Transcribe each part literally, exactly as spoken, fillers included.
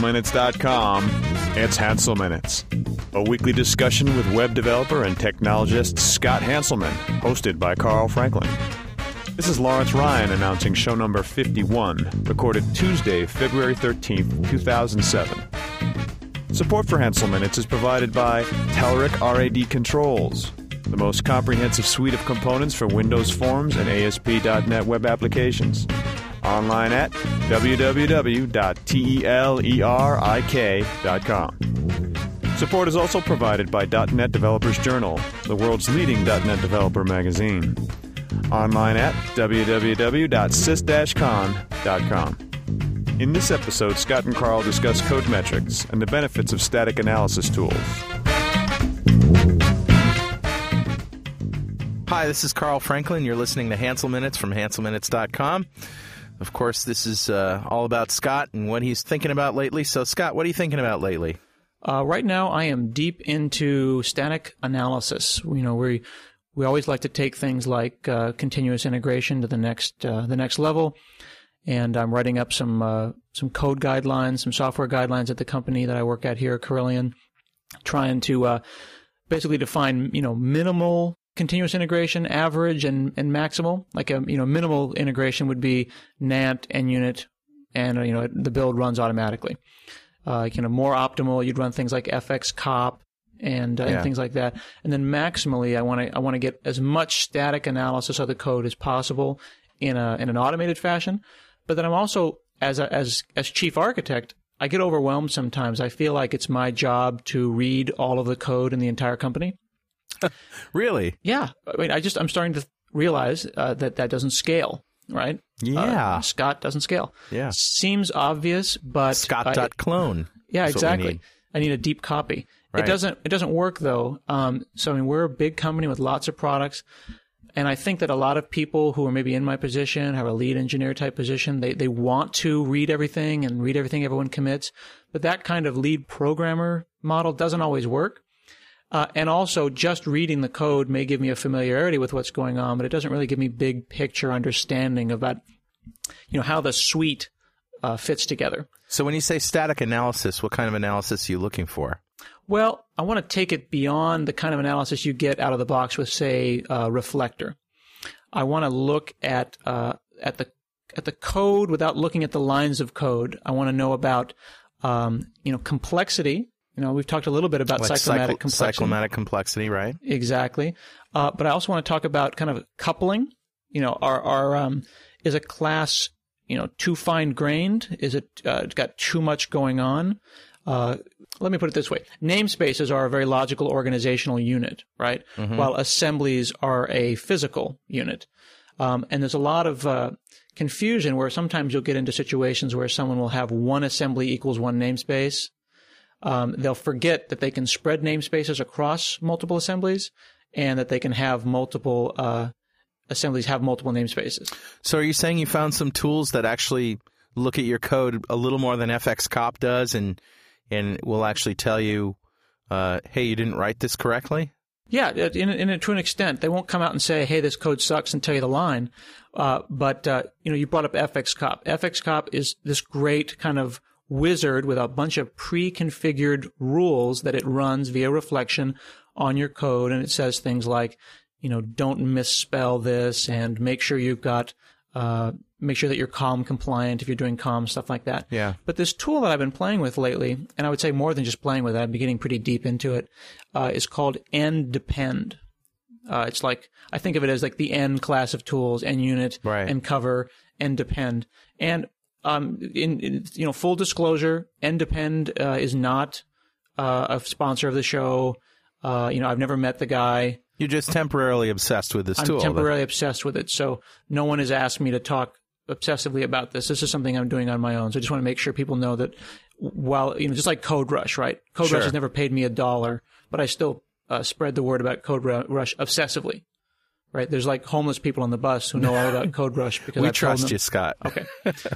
Minutes dot com, it's Hansel Minutes, a weekly discussion with web developer and technologist Scott Hanselman, hosted by Carl Franklin. This is Lawrence Ryan announcing show number fifty-one, recorded Tuesday, February thirteenth, two thousand seven. Support for Hansel Minutes is provided by Telerik R A D Controls, the most comprehensive suite of components for Windows Forms and A S P dot net web applications. Online at w w w dot telerik dot com. Support is also provided by .NET Developers Journal, the world's leading .NET developer magazine. Online at w w w dot sys dash con dot com. In this episode, Scott and Carl discuss code metrics and the benefits of static analysis tools. Hi, this is Carl Franklin. You're listening to Hansel Minutes from hansel minutes dot com. Of course, this is uh, all about Scott and what he's thinking about lately. So, Scott, what are you thinking about lately? Uh, right now, I am deep into static analysis. You know, we we always like to take things like uh, continuous integration to the next uh, the next level. And I'm writing up some uh, some code guidelines, some software guidelines at the company that I work at here, Carillion, trying to uh, basically define, you know, minimal continuous integration, average, and, and maximal. Like a you know minimal integration would be Nant and Unit, and uh, you know the build runs automatically. Uh, you know more optimal, you'd run things like F X cop and, uh, yeah. and things like that. And then maximally, I want to I want to get as much static analysis of the code as possible in a in an automated fashion. But then I'm also as a, as as chief architect, I get overwhelmed sometimes. I feel like it's my job to read all of the code in the entire company. Really? Yeah. I mean, I just, I'm starting to realize uh, that that doesn't scale, right? Yeah. Uh, Scott doesn't scale. Yeah. Seems obvious, but Scott.clone. Yeah, That's exactly. Need. I need a deep copy. Right. It doesn't, it doesn't work though. Um, so I mean, we're a big company with lots of products. And I think that a lot of people who are maybe in my position, have a lead engineer type position, they, they want to read everything and read everything everyone commits. But that kind of lead programmer model doesn't always work. Uh, and also, just reading the code may give me a familiarity with what's going on, but it doesn't really give me big picture understanding about, you know, how the suite uh, fits together. So when you say static analysis, what kind of analysis are you looking for? Well, I want to take it beyond the kind of analysis you get out of the box with, say, uh, Reflector. I want to look at uh, at the at the code without looking at the lines of code. I want to know about, um, you know, complexity. You know, we've talked a little bit about like cyclomatic cycl- complexity. Cyclomatic complexity, right? Exactly. Uh, but I also want to talk about kind of coupling. You know, are, are, um, is a class, you know, too fine-grained? Is it uh, got too much going on? Uh, let me put it this way. Namespaces are a very logical organizational unit, right? Mm-hmm. While assemblies are a physical unit. Um, and there's a lot of uh, confusion where sometimes you'll get into situations where someone will have one assembly equals one namespace. Um, they'll forget that they can spread namespaces across multiple assemblies and that they can have multiple uh, assemblies have multiple namespaces. So are you saying you found some tools that actually look at your code a little more than F X cop does and and will actually tell you, uh, hey, you didn't write this correctly? Yeah, in, in, to an extent. They won't come out and say, hey, this code sucks and tell you the line. Uh, but, uh, you know, you brought up F X cop. F X cop is this great kind of wizard with a bunch of pre-configured rules that it runs via reflection on your code. And it says things like, you know, don't misspell this and make sure you've got, uh, make sure that you're COM compliant if you're doing COM, stuff like that. Yeah. But this tool that I've been playing with lately, and I would say more than just playing with it, I've been getting pretty deep into it, uh, is called NDepend. Uh, it's like, I think of it as like the N class of tools, NUnit, right. NCover, NDepend. And Um, in, in, you know, full disclosure, NDepend uh, is not uh, a sponsor of the show. Uh, you know, I've never met the guy. You're just temporarily obsessed with this I'm tool. I'm temporarily then. obsessed with it. So no one has asked me to talk obsessively about this. This is something I'm doing on my own. So I just want to make sure people know that while, you know, just like CodeRush, right? CodeRush sure. has never paid me a dollar, but I still uh, spread the word about CodeRush obsessively. Right? There's like homeless people on the bus who know all about CodeRush because we I've trust told them. you, Scott. Okay.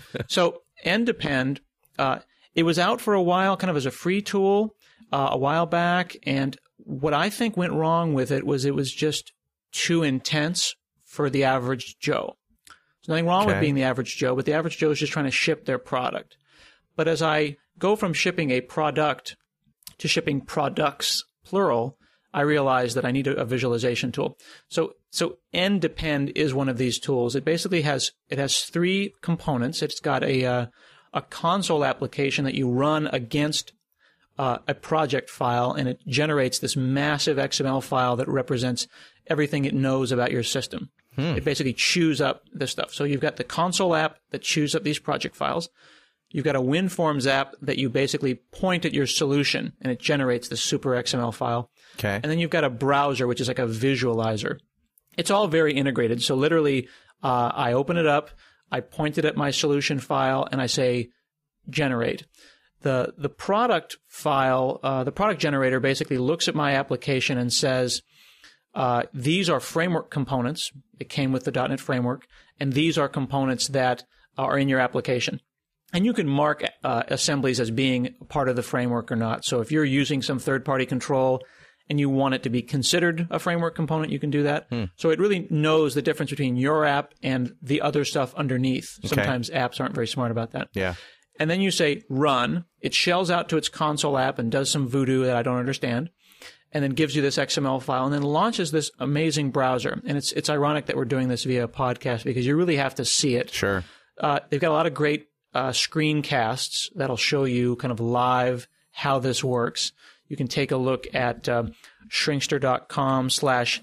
So NDepend, uh, it was out for a while, kind of as a free tool, uh, a while back. And what I think went wrong with it was it was just too intense for the average Joe. There's nothing wrong okay. with being the average Joe, but the average Joe is just trying to ship their product. But as I go from shipping a product to shipping products, plural, I realized that I need a, a visualization tool. So, so NDepend is one of these tools. It basically has, it has three components. It's got a, uh, a console application that you run against uh, a project file, and it generates this massive X M L file that represents everything it knows about your system. Hmm. It basically chews up this stuff. So you've got the console app that chews up these project files. You've got a WinForms app that you basically point at your solution, and it generates the super X M L file. Okay. And then you've got a browser, which is like a visualizer. It's all very integrated. So literally, uh, I open it up, I point it at my solution file, and I say, generate. The the product file, uh, the product generator basically looks at my application and says, uh, these are framework components. It came with the dot net framework, and these are components that are in your application. And you can mark uh, assemblies as being part of the framework or not. So if you're using some third-party control and you want it to be considered a framework component, you can do that. Hmm. So it really knows the difference between your app and the other stuff underneath. Okay. Sometimes apps aren't very smart about that. Yeah. And then you say run. It shells out to its console app and does some voodoo that I don't understand, and then gives you this X M L file, and then launches this amazing browser. And it's it's ironic that we're doing this via a podcast because you really have to see it. Sure. Uh, they've got a lot of great uh, screencasts that'll show you kind of live how this works. You can take a look at uh, shrinkster.com slash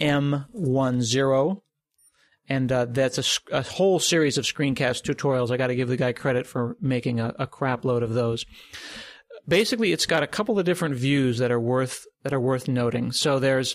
M10. And uh, that's a, a whole series of screencast tutorials. I got to give the guy credit for making a, a crap load of those. Basically, it's got a couple of different views that are worth that are worth noting. So there's,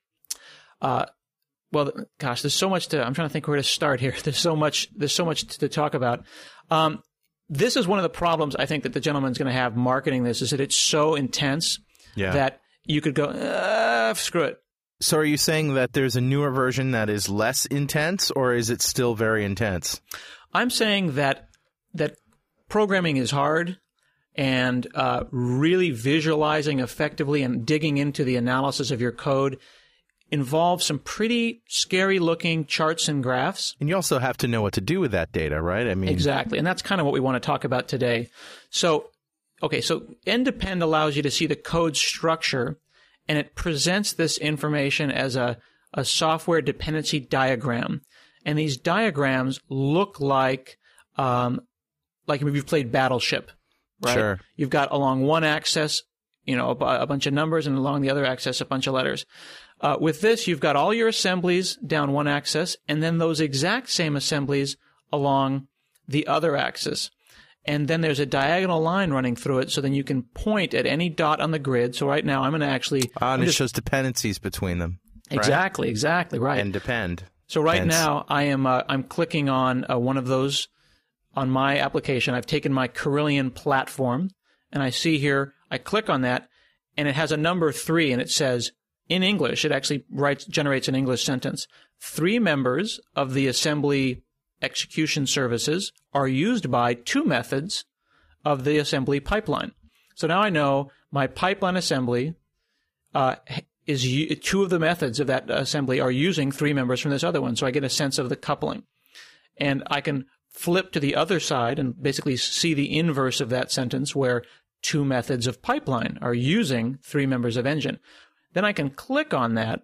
uh, well, gosh, there's so much to. I'm trying to think where to start here. There's so much. There's so much to talk about. Um, this is one of the problems I think that the gentleman's going to have marketing this is that it's so intense yeah. that you could go, uh, screw it. So are you saying that there's a newer version that is less intense, or is it still very intense? I'm saying that that programming is hard, and uh, really visualizing effectively and digging into the analysis of your code involves some pretty scary-looking charts and graphs. And you also have to know what to do with that data, right? I mean, exactly, and that's kind of what we want to talk about today. So, okay, so NDepend allows you to see the code structure, and it presents this information as a, a software dependency diagram. And these diagrams look like um, like if you've played Battleship, right? Sure. You've got along one axis, you know, a, a bunch of numbers, and along the other axis, a bunch of letters. Uh, with this, you've got all your assemblies down one axis, and then those exact same assemblies along the other axis. And then there's a diagonal line running through it, so then you can point at any dot on the grid. So right now, I'm going to actually... Ah, and I'm it just, shows dependencies between them. Right? Exactly, exactly, right. And depend. So right Hence. now, I am uh, I'm clicking on uh, one of those on my application. I've taken my Carillion platform, and I see here, I click on that, and it has a number three, and it says, in English, it actually writes generates an English sentence. Three members of the assembly execution services are used by two methods of the assembly pipeline. So now I know my pipeline assembly uh, is two of the methods of that assembly are using three members from this other one. So I get a sense of the coupling. And I can flip to the other side and basically see the inverse of that sentence where two methods of pipeline are using three members of engine. Then I can click on that.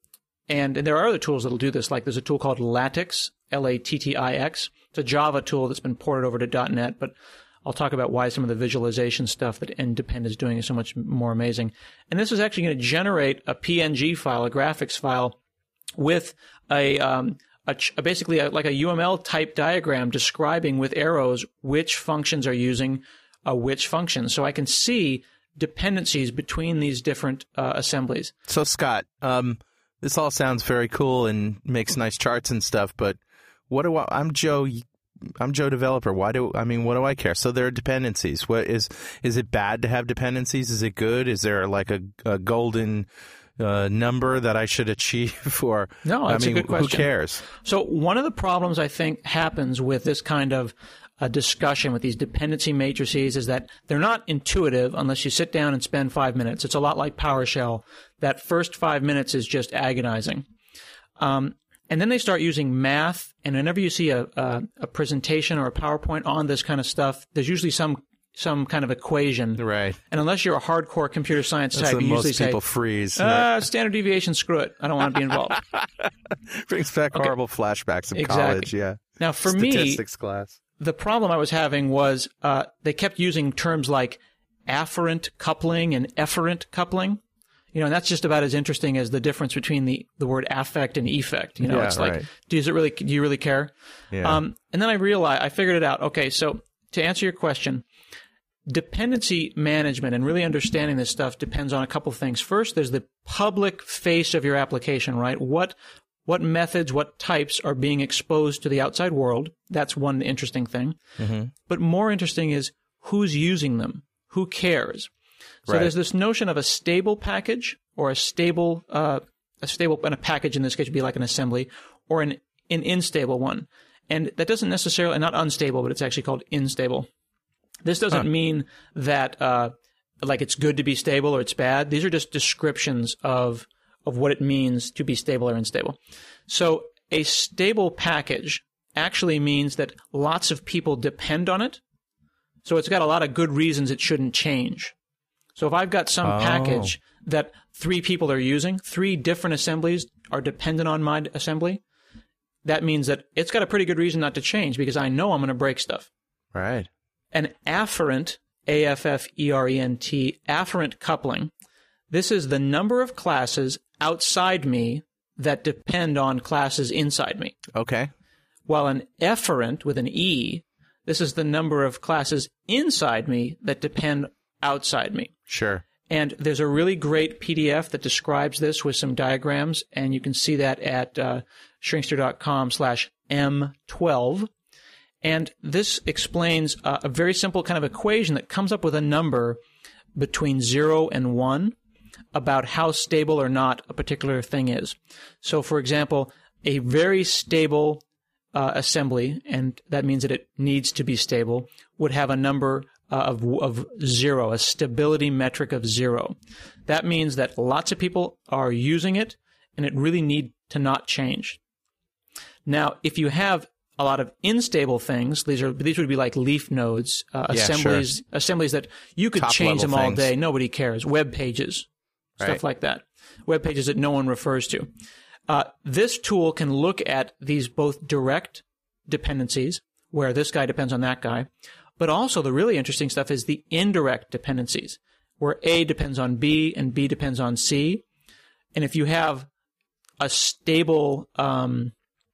And, and there are other tools that will do this, like there's a tool called Latix, L A T T I X. It's a Java tool that's been ported over to dot net, but I'll talk about why some of the visualization stuff that NDepend is doing is so much more amazing. And this is actually going to generate a P N G file, a graphics file, with a, um, a, a basically a, like a U M L type diagram describing with arrows which functions are using uh, which functions. So I can see dependencies between these different uh, assemblies. So Scott, um, this all sounds very cool and makes nice charts and stuff, but what do I, I'm Joe, I'm Joe developer. Why do, I mean, what do I care? So there are dependencies. What is, is it bad to have dependencies? Is it good? Is there like a, a golden uh, number that I should achieve? Or, no, that's I mean, a good question. Who cares? So one of the problems I think happens with this kind of a discussion with these dependency matrices is that they're not intuitive unless you sit down and spend five minutes. It's a lot like PowerShell. That first five minutes is just agonizing. Um, and then they start using math, and whenever you see a, a, a presentation or a PowerPoint on this kind of stuff, there's usually some some kind of equation. Right. And unless you're a hardcore computer science That's type, you usually most people say, freeze. uh, standard deviation, screw it. I don't want to be involved. Brings back Okay. horrible flashbacks of Exactly. college, yeah. Now, for me, Statistics class. the problem I was having was uh, they kept using terms like afferent coupling and efferent coupling. You know, and that's just about as interesting as the difference between the, the word affect and effect. You know, Yeah, it's like, right. does it really, do you really care? Yeah. Um, and then I realized, I figured it out. Okay, so to answer your question, dependency management and really understanding this stuff depends on a couple things. First, there's the public face of your application, right? What, what methods, what types are being exposed to the outside world? That's one interesting thing. Mm-hmm. But more interesting is who's using them? Who cares? So Right. there's this notion of a stable package or a stable, uh, a stable, and a package in this case would be like an assembly, or an, an unstable one. And that doesn't necessarily, not unstable, but it's actually called unstable. This doesn't Huh. mean that, uh, like it's good to be stable or it's bad. These are just descriptions of, of what it means to be stable or unstable. So a stable package actually means that lots of people depend on it. So it's got a lot of good reasons it shouldn't change. So if I've got some Oh. package that three people are using, three different assemblies are dependent on my assembly, that means that it's got a pretty good reason not to change because I know I'm going to break stuff. Right. An afferent, A F F E R E N T, afferent coupling, this is the number of classes outside me that depend on classes inside me. Okay. While an efferent, with an E, this is the number of classes inside me that depend outside me. Sure. And there's a really great P D F that describes this with some diagrams, and you can see that at uh, shrinkster.com slash M12. And this explains uh, a very simple kind of equation that comes up with a number between zero and one about how stable or not a particular thing is. So, for example, a very stable uh, assembly, and that means that it needs to be stable, would have a number uh, of, of zero, a stability metric of zero. That means that lots of people are using it, and it really need to not change. Now, if you have a lot of unstable things, these are these would be like leaf nodes, uh, Yeah, assemblies, sure. assemblies that you could Top change them level all things. day. Nobody cares. Web pages, stuff Right. like that. Web pages that no one refers to. Uh, this tool can look at these both direct dependencies, where this guy depends on that guy, but also the really interesting stuff is the indirect dependencies, where A depends on B and B depends on C. And if you have a stable, um,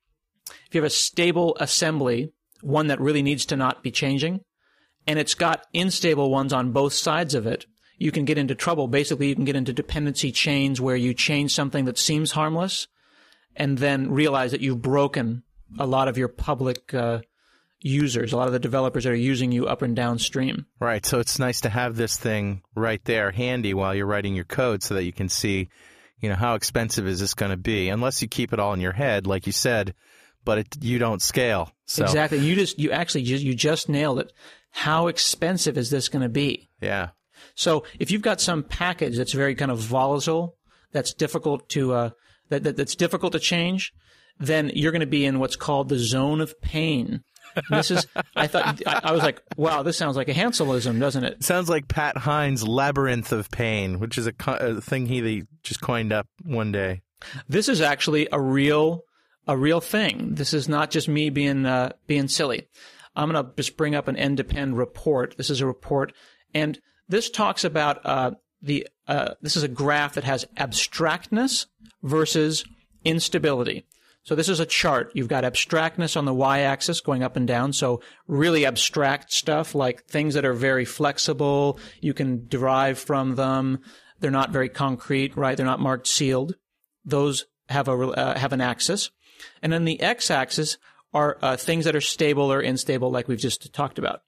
if you have a stable assembly, one that really needs to not be changing, and it's got unstable ones on both sides of it, you can get into trouble. Basically, you can get into dependency chains where you change something that seems harmless and then realize that you've broken a lot of your public uh, users, a lot of the developers that are using you up and downstream. Right. So it's nice to have this thing right there handy while you're writing your code so that you can see, you know, how expensive is this going to be? Unless you keep it all in your head, like you said, but it, you don't scale. So, Exactly. You just, you actually, just, you just nailed it. How expensive is this going to be? yeah. So if you've got some package that's very kind of volatile, that's difficult to uh, that, that that's difficult to change, then you're going to be in what's called the zone of pain. And this is, I thought, I, I was like, wow, this sounds like a Hanselism, doesn't it? Sounds like Pat Hines' Labyrinth of Pain, which is a, co- a thing he just coined up one day. This is actually a real a real thing. This is not just me being uh, being silly. I'm going to just bring up an end-to-end report. This is a report, and this talks about uh, the. Uh, this is a graph that has abstractness versus instability. So this is a chart. You've got abstractness on the y-axis going up and down. So really abstract stuff like things that are very flexible. You can derive from them. They're not very concrete, right? They're not marked sealed. Those have a uh, have an axis. And then the x-axis are uh, things that are stable or unstable, like we've just talked about.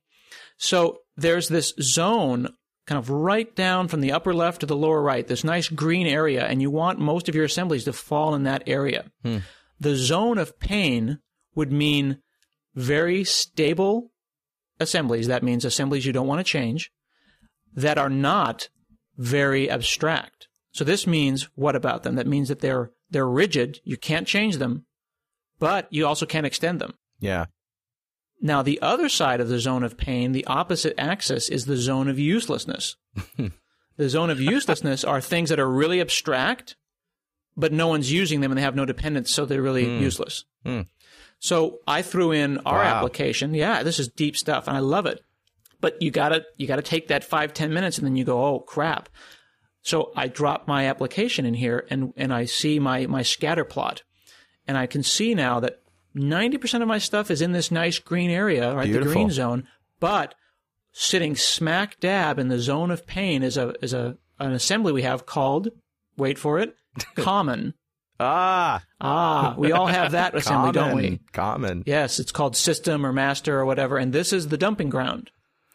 So there's this zone kind of right down from the upper left to the lower right, this nice green area, and you want most of your assemblies to fall in that area. Hmm. The zone of pain would mean very stable assemblies. That means assemblies you don't want to change that are not very abstract. So this means, what about them? That means that they're they're rigid. You can't change them, but you also can't extend them. Yeah. Now, the other side of the zone of pain, the opposite axis, is the zone of uselessness. The zone of uselessness are things that are really abstract, but no one's using them and they have no dependence, so they're really mm. useless. Mm. So I threw in our wow. application. Yeah, this is deep stuff, and I love it. But you gotta you gotta take that five, ten minutes, and then you go, oh, crap. So I drop my application in here, and, and I see my, my scatter plot. And I can see now that ninety percent of my stuff is in this nice green area, right, Beautiful. the green zone, but sitting smack dab in the zone of pain is a is a an assembly we have called, wait for it, common. ah. Ah, we all have that assembly, common, don't we? Common. Yes, it's called system or master or whatever, and this is the dumping ground.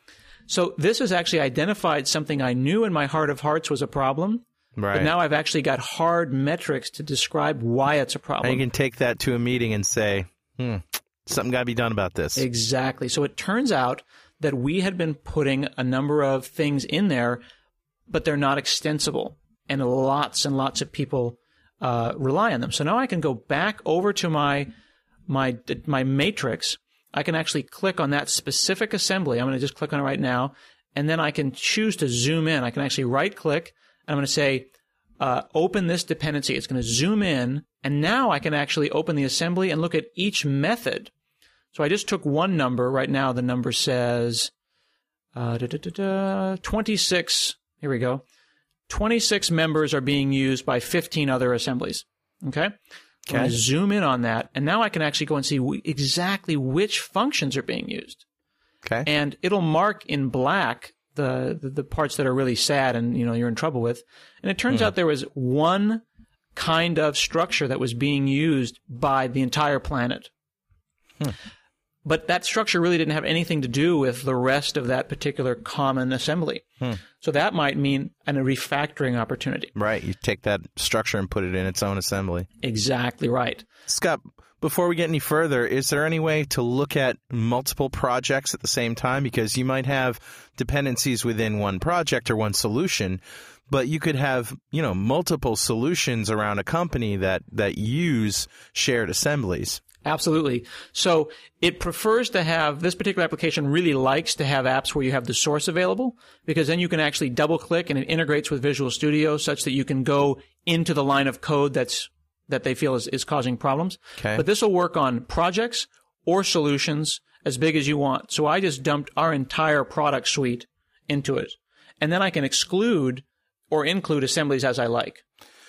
So this has actually identified something I knew in my heart of hearts was a problem. Right. But now I've actually got hard metrics to describe why it's a problem. And you can take that to a meeting and say, hmm, something got to be done about this. Exactly. So it turns out that we had been putting a number of things in there, but they're not extensible. And lots and lots of people uh, rely on them. So now I can go back over to my, my, my matrix. I can actually click on that specific assembly. I'm going to just click on it right now. And then I can choose to zoom in. I can actually right-click. I'm going to say, uh, open this dependency. It's going to zoom in, and now I can actually open the assembly and look at each method. So I just took one number. Right now the number says uh, da, da, da, da, twenty-six. Here we go. twenty-six members are being used by fifteen other assemblies. Okay? Okay. I'm going to zoom in on that, and now I can actually go and see w- exactly which functions are being used. Okay. And it'll mark in black The, the the parts that are really sad and, you know, you're in trouble with. And it turns mm. out there was one kind of structure that was being used by the entire planet. Hmm. But that structure really didn't have anything to do with the rest of that particular common assembly. Hmm. So that might mean an, a refactoring opportunity. Right. You take that structure and put it in its own assembly. Exactly right. Scott, before we get any further, is there any way to look at multiple projects at the same time? Because you might have dependencies within one project or one solution, but you could have, you know, multiple solutions around a company that, that use shared assemblies. Absolutely. So it prefers to have, this particular application really likes to have apps where you have the source available, because then you can actually double click and it integrates with Visual Studio such that you can go into the line of code that's that they feel is, is causing problems. Okay. But this will work on projects or solutions as big as you want. So I just dumped our entire product suite into it. And then I can exclude or include assemblies as I like.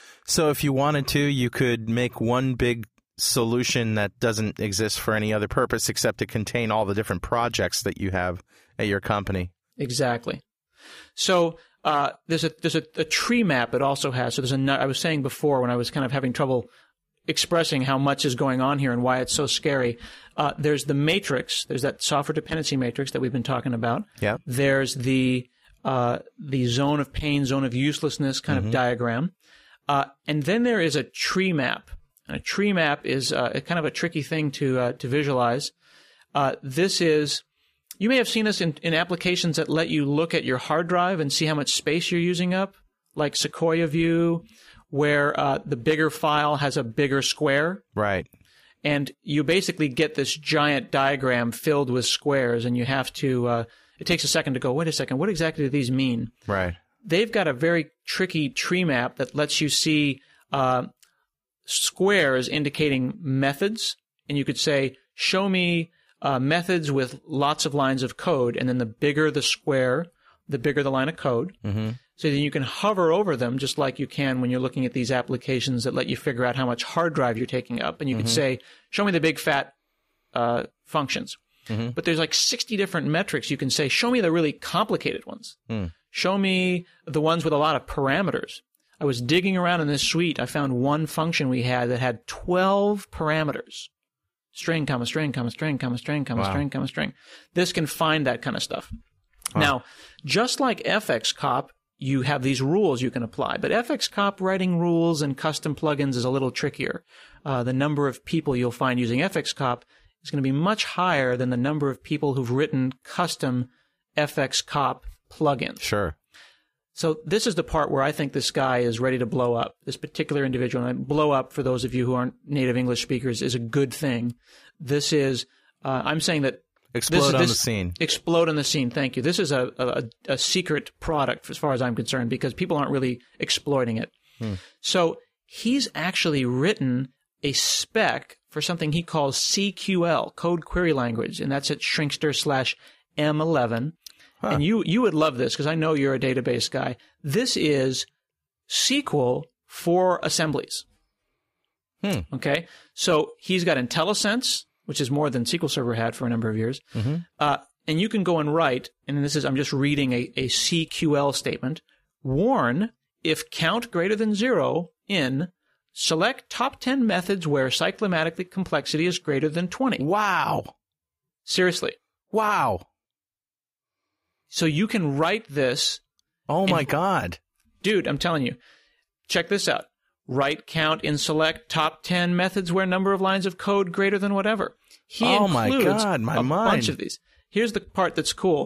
So if you wanted to, you could make one big solution that doesn't exist for any other purpose except to contain all the different projects that you have at your company. Exactly. So uh, there's a there's a, a tree map it also has. So there's a I was saying before when I was kind of having trouble expressing how much is going on here and why it's so scary. Uh, there's the matrix. There's that software dependency matrix that we've been talking about. Yeah. There's the uh, the zone of pain, zone of uselessness kind mm-hmm. of diagram, uh, and then there is a tree map. And a tree map is uh, a kind of a tricky thing to uh, to visualize. Uh, this is. You may have seen this in, in applications that let you look at your hard drive and see how much space you're using up, like Sequoia View, where uh, the bigger file has a bigger square. Right. And you basically get this giant diagram filled with squares, and you have to, uh, it takes a second to go, wait a second, what exactly do these mean? Right. They've got a very tricky tree map that lets you see uh, squares indicating methods, and you could say, show me Uh, methods with lots of lines of code, and then the bigger the square, the bigger the line of code. Mm-hmm. So then you can hover over them just like you can when you're looking at these applications that let you figure out how much hard drive you're taking up. And you mm-hmm. could say, show me the big fat uh, functions. Mm-hmm. But there's like sixty different metrics. You can say, show me the really complicated ones. Mm. Show me the ones with a lot of parameters. I was digging around in this suite. I found one function we had that had twelve parameters. String, comma, string, comma, string, comma, string, comma, wow. string, comma, string. This can find that kind of stuff. Wow. Now, just like F X Cop, you have these rules you can apply. But F X Cop writing rules and custom plugins is a little trickier. Uh, the number of people you'll find using F X Cop is going to be much higher than the number of people who've written custom F X Cop plugins. Sure. So this is the part where I think this guy is ready to blow up. This particular individual, and blow up for those of you who aren't native English speakers, is a good thing. This is, uh, I'm saying that Explode this is, on this, the scene. Explode on the scene. Thank you. This is a, a, a secret product as far as I'm concerned because people aren't really exploiting it. Hmm. So he's actually written a spec for something he calls C Q L, Code Query Language, and that's at Shrinkster slash M eleven. Huh. And you you would love this because I know you're a database guy. This is S Q L for assemblies. Hmm. Okay? So he's got IntelliSense, which is more than S Q L Server had for a number of years. Mm-hmm. Uh, and you can go and write, and this is, I'm just reading a, a C Q L statement, warn if count greater than zero in select top ten methods where cyclomatic complexity is greater than twenty. Wow. Seriously. Wow. So you can write this. Oh, my God. Dude, I'm telling you. Check this out. Write count in select top ten methods where number of lines of code greater than whatever. He oh, includes my God, my a mind. bunch of these. Here's the part that's cool.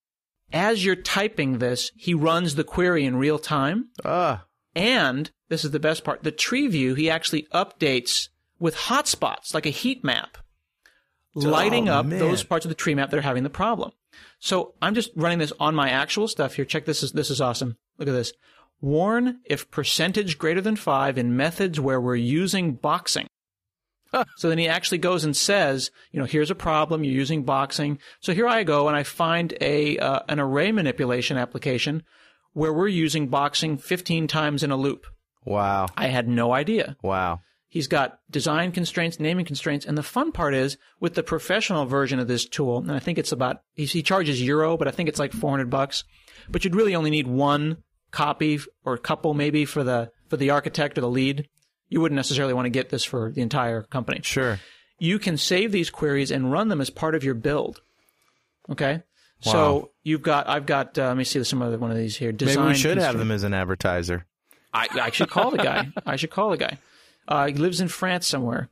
As you're typing this, he runs the query in real time. Uh. And, this is the best part, the tree view he actually updates with hotspots, like a heat map, lighting oh, up man. those parts of the tree map that are having the problem. So I'm just running this on my actual stuff here. Check this. Is, this is awesome. Look at this. Warn if percentage greater than five in methods where we're using boxing. Huh. So then he actually goes and says, you know, here's a problem. You're using boxing. So here I go and I find a uh, an array manipulation application where we're using boxing fifteen times in a loop. Wow. I had no idea. Wow. He's got design constraints, naming constraints, and the fun part is with the professional version of this tool, and I think it's about, he, he charges euro, but I think it's like four hundred bucks, but you'd really only need one copy or a couple maybe for the for the architect or the lead. You wouldn't necessarily want to get this for the entire company. Sure. You can save these queries and run them as part of your build. Okay? Wow. So you've got, I've got, uh, let me see some other one of these here. Design Maybe we should constraint. have them as an advertiser. I, I should call the guy. I should call the guy. Uh, he lives in France somewhere.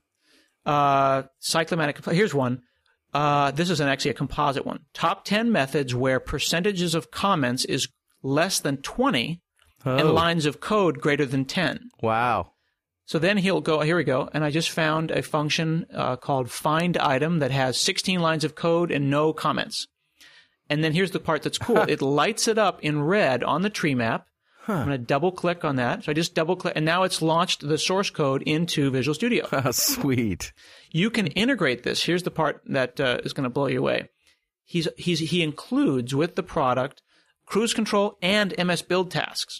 Uh, cyclomatic. Here's one. Uh, this is an, actually a composite one. Top ten methods where percentages of comments is less than twenty oh. and lines of code greater than ten. Wow. So then he'll go, here we go. And I just found a function uh, called find item that has sixteen lines of code and no comments. And then here's the part that's cool. It lights it up in red on the tree map. Huh. I'm going to double click on that. So I just double click, and now it's launched the source code into Visual Studio. Oh, sweet. You can integrate this. Here's the part that uh, is going to blow you away. He's, he's, he includes with the product cruise control and M S build tasks.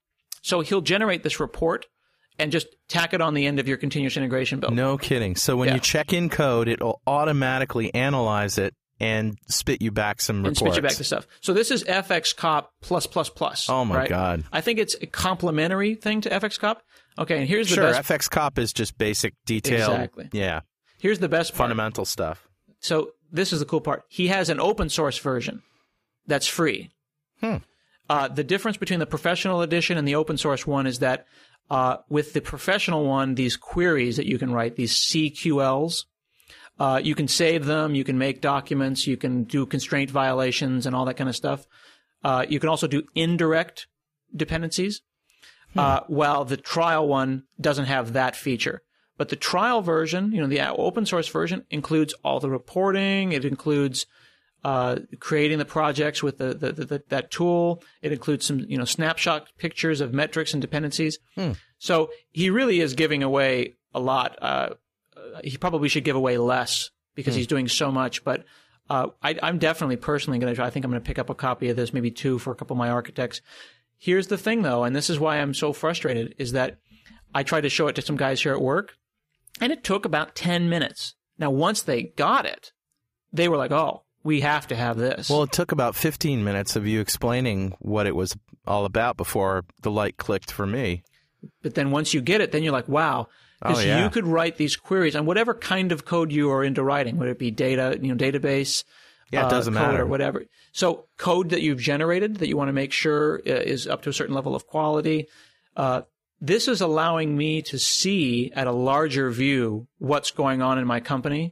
So he'll generate this report and just tack it on the end of your continuous integration build. No kidding. So when yeah. you check in code, it'll automatically analyze it and spit you back some reports. And spit you back the stuff. So this is F X Cop plus plus plus. Oh, my right? God. I think it's a complementary thing to F X Cop. Okay, and here's the sure, best. Sure, F X Cop is just basic detail. Exactly. Yeah. Here's the best part. Fundamental stuff. So this is the cool part. He has an open source version that's free. Hmm. Uh, the difference between the professional edition and the open source one is that uh, with the professional one, these queries that you can write, these C Q Ls, uh, you can save them, you can make documents, you can do constraint violations and all that kind of stuff. Uh, you can also do indirect dependencies, hmm. uh, while the trial one doesn't have that feature. But the trial version, you know, the open source version includes all the reporting. It includes uh, creating the projects with the, the, the, the that tool. It includes some, you know, snapshot pictures of metrics and dependencies. Hmm. So he really is giving away a lot. Uh, he probably should give away less because hmm. he's doing so much. But uh, I, I'm definitely personally going to try. I think I'm going to pick up a copy of this, maybe two for a couple of my architects. Here's the thing, though, and this is why I'm so frustrated, is that I tried to show it to some guys here at work, and it took about ten minutes. Now, once they got it, they were like, oh, we have to have this. Well, it took about fifteen minutes of you explaining what it was all about before the light clicked for me. But then once you get it, then you're like, wow. Because oh, yeah. you could write these queries on whatever kind of code you are into writing, whether it be data, you know, database, yeah, it doesn't uh, code matter. or whatever. So code that you've generated that you want to make sure uh, is up to a certain level of quality. Uh, this is allowing me to see at a larger view what's going on in my company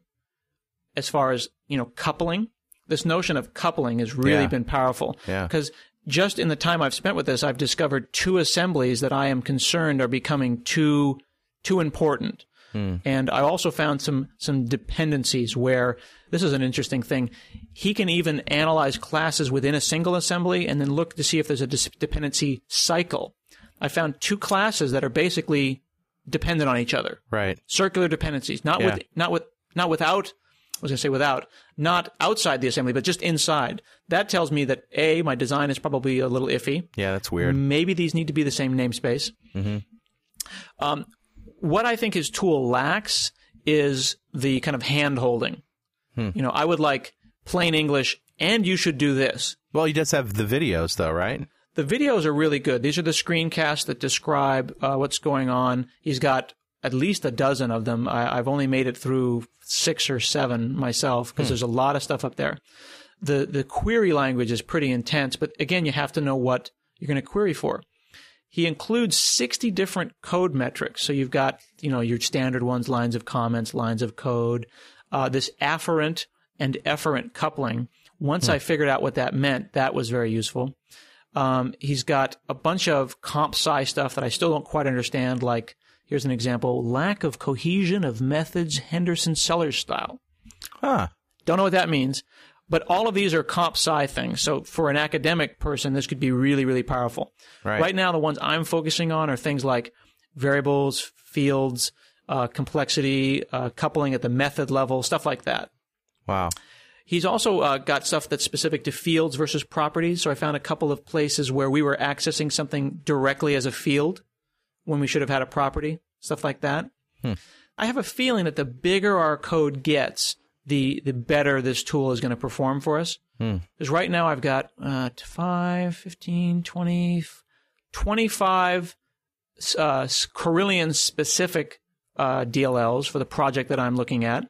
as far as, you know, coupling. This notion of coupling has really yeah. been powerful. Yeah. Because just in the time I've spent with this, I've discovered two assemblies that I am concerned are becoming too too important. Hmm. And I also found some some dependencies where this is an interesting thing. He can even analyze classes within a single assembly and then look to see if there's a dependency cycle. I found two classes that are basically dependent on each other. Right. Circular dependencies, not Yeah. with not with not without I was going to say without, not outside the assembly, but just inside. That tells me that A, my design is probably a little iffy. Yeah, that's weird. Maybe these need to be the same namespace. Mm-hmm. Um, what I think his tool lacks is the kind of hand-holding. Hmm. You know, I would like plain English, and you should do this. Well, he does have the videos, though, right? The videos are really good. These are the screencasts that describe uh, what's going on. He's got at least a dozen of them. I, I've only made it through six or seven myself because hmm. there's a lot of stuff up there. The the query language is pretty intense, but again, you have to know what you're going to query for. He includes sixty different code metrics. So you've got, you know, your standard ones, lines of comments, lines of code, uh, this afferent and efferent coupling. Once hmm. I figured out what that meant, that was very useful. Um, he's got a bunch of comp sci stuff that I still don't quite understand, like, here's an example, lack of cohesion of methods, Henderson-Sellers style. Huh. Don't know what that means, but all of these are comp sci things. So for an academic person, this could be really, really powerful. Right, right now, the ones I'm focusing on are things like variables, fields, uh, complexity, uh, coupling at the method level, stuff like that. Wow. He's also uh, got stuff that's specific to fields versus properties. So I found a couple of places where we were accessing something directly as a field when we should have had a property, stuff like that. Hmm. I have a feeling that the bigger our code gets, the the better this tool is going to perform for us. Hmm. Because right now I've got uh, five, fifteen, twenty, twenty-five uh, Corellian-specific uh, D L Ls for the project that I'm looking at.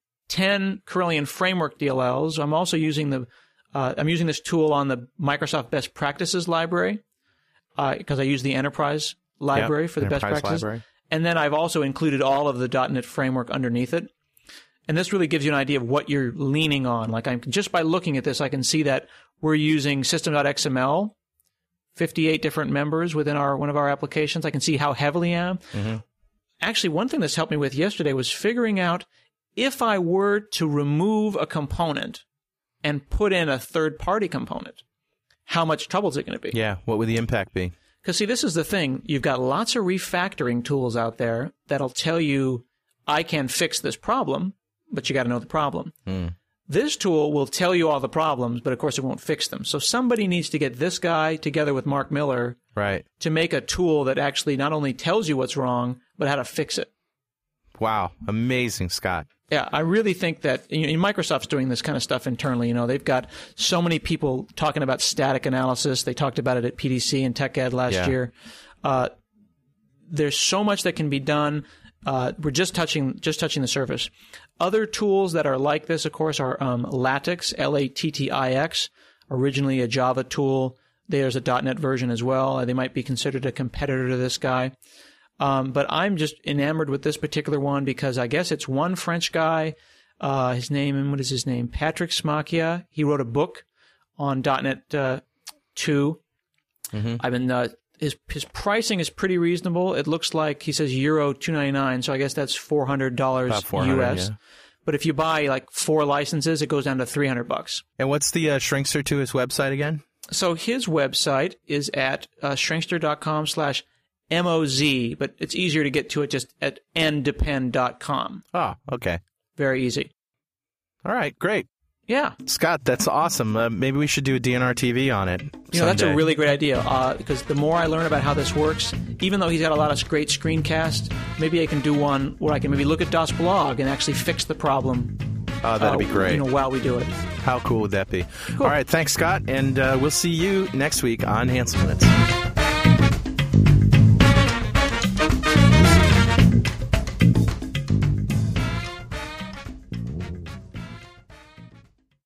ten Corellian framework D L Ls. I'm also using the uh, I'm using this tool on the Microsoft Best Practices library because uh, I use the Enterprise library yep, for the Enterprise best practices. Library. And then I've also included all of the dot net framework underneath it. And this really gives you an idea of what you're leaning on. Like I'm just by looking at this, I can see that we're using system dot X M L, fifty-eight different members within our one of our applications. I can see how heavily I am. Mm-hmm. Actually, one thing this helped me with yesterday was figuring out if I were to remove a component and put in a third-party component, how much trouble is it going to be? Yeah, what would the impact be? Because, see, this is the thing. You've got lots of refactoring tools out there that'll tell you, I can fix this problem, but you got to know the problem. Mm. This tool will tell you all the problems, but, of course, it won't fix them. So somebody needs to get this guy together with Mark Miller right. to make a tool that actually not only tells you what's wrong, but how to fix it. Wow. Amazing, Scott. Yeah, I really think that you know, Microsoft's doing this kind of stuff internally. You know, they've got so many people talking about static analysis. They talked about it at P D C and TechEd last yeah. year. Uh, there's so much that can be done. Uh, we're just touching just touching the surface. Other tools that are like this, of course, are um, Latix, L A T T I X, originally a Java tool. There's a dot net version as well. They might be considered a competitor to this guy. Um, but I'm just enamored with this particular one because I guess it's one French guy. Uh, his name, what is his name? Patrick Smachia. He wrote a book on dot net uh, two. Mm-hmm. I've been uh, his his pricing is pretty reasonable. It looks like he says Euro two ninety-nine, so I guess that's four hundred dollars U S. Yeah. But if you buy like four licenses, it goes down to three hundred bucks. And what's the uh, Shrinkster to his website again? So his website is at uh, shrinkster dot com slash M O Z, but it's easier to get to it just at n depend dot com. Oh, okay. Very easy. All right, great. Yeah. Scott, that's awesome. Uh, maybe we should do a D N R T V on it. You know, that's a really great idea uh, because the more I learn about how this works, even though he's got a lot of great screencasts, maybe I can do one where I can maybe look at Das blog and actually fix the problem. Oh, that'd uh, be great. You know, while we do it. How cool would that be? Cool. All right, thanks, Scott, and uh, we'll see you next week on Hansel Minutes.